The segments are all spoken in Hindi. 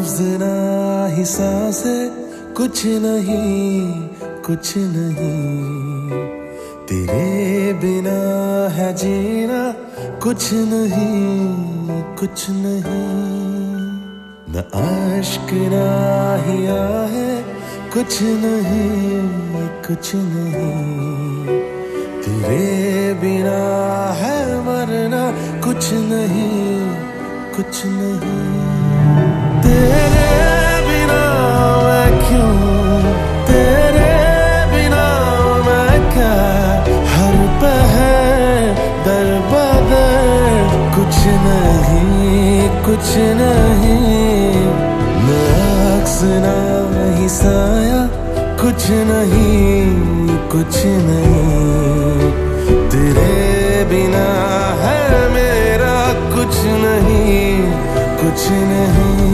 लफ्ज ना ही सांसें, कुछ नहीं कुछ नहीं। तेरे बिना है जीना कुछ नहीं कुछ नहीं। न अश्क ना ही आहे, कुछ नहीं कुछ नहीं। तेरे बिना है मरना कुछ नहीं कुछ नहीं। तेरे बिना मैं क्यों, तेरे बिना मैं क्या, हर पहर दर बदर कुछ नहीं कुछ नहीं। न अक्स ना ही साया, कुछ नहीं कुछ नहीं। तेरे बिना है मेरा कुछ नहीं कुछ नहीं।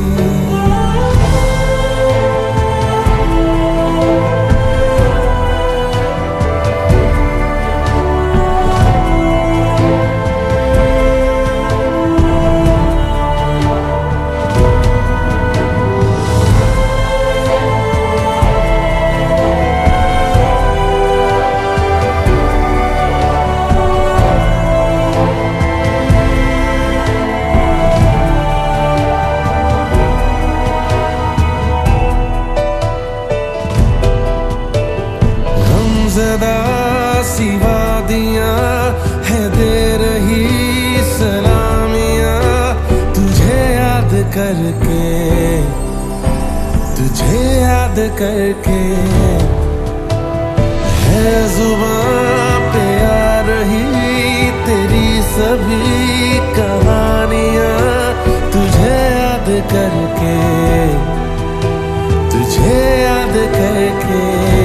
ज़दा सी वादियाँ है दे रही सलामियाँ, तुझे याद करके तुझे याद करके। है जुबां पे आ रही तेरी सभी कहानियाँ, तुझे याद करके तुझे याद करके।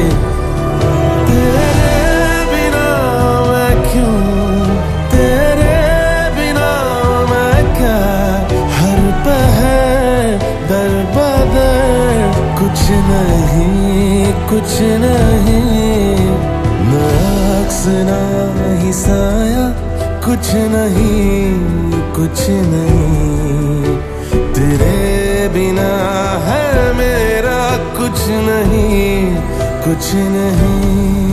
कुछ नहीं कुछ नहीं। न अक्स ना ही साया, कुछ नहीं कुछ नहीं। तेरे बिना है मेरा कुछ नहीं कुछ नहीं।